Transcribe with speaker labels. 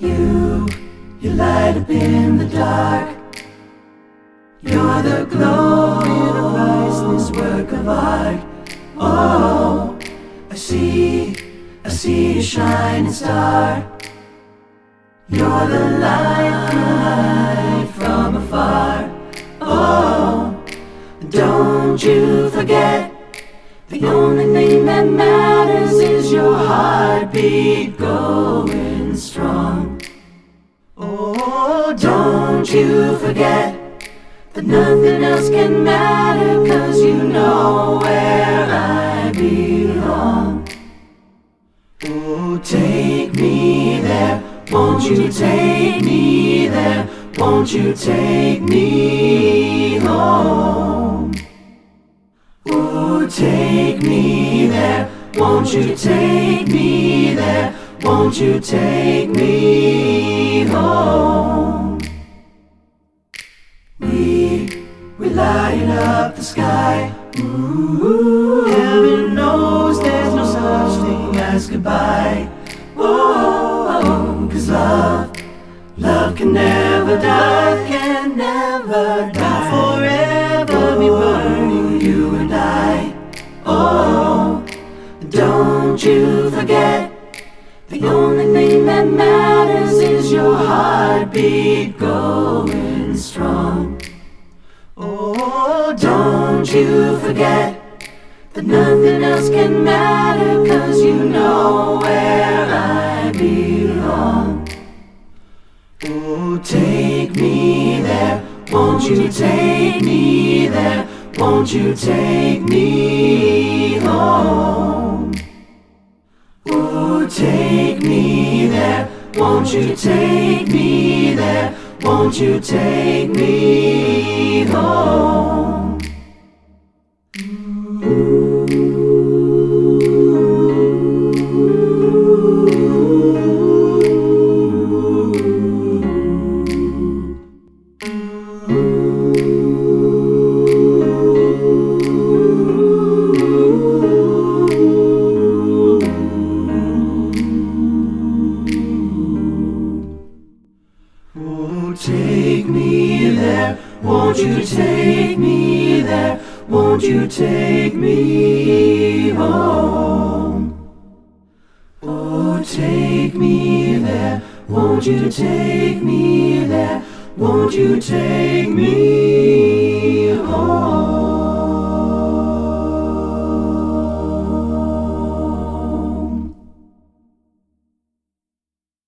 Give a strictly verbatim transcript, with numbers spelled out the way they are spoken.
Speaker 1: You, you light up in the dark. You're the glow in a priceless work of art. Oh, I see, I see a shining star. You're the light from light from afar. Oh, don't you forget, the only thing that matters is your heartbeat going strong. Oh, don't you forget that nothing else can matter, 'cause you know where I belong. Oh, take me there, won't you take me there? Won't you take me home? Oh, take me there, won't you take me there? Won't you take me home? We, we light up the sky. Ooh, heaven knows there's no such thing as goodbye. Oh, 'cause love, love can never die, can never die. Forever be burning, you and I. Oh, don't you forget, the only thing that matters is your heartbeat going strong. Oh, don't you forget that nothing else can matter, 'cause you know where I belong. Oh, take me there, won't you take me there? Won't you take me home? Oh, take me there, won't you take me there? Won't you take me home? Oh, take me there, won't you take me there? Won't you take me home? Oh, take me there, won't you take me there? Won't you take me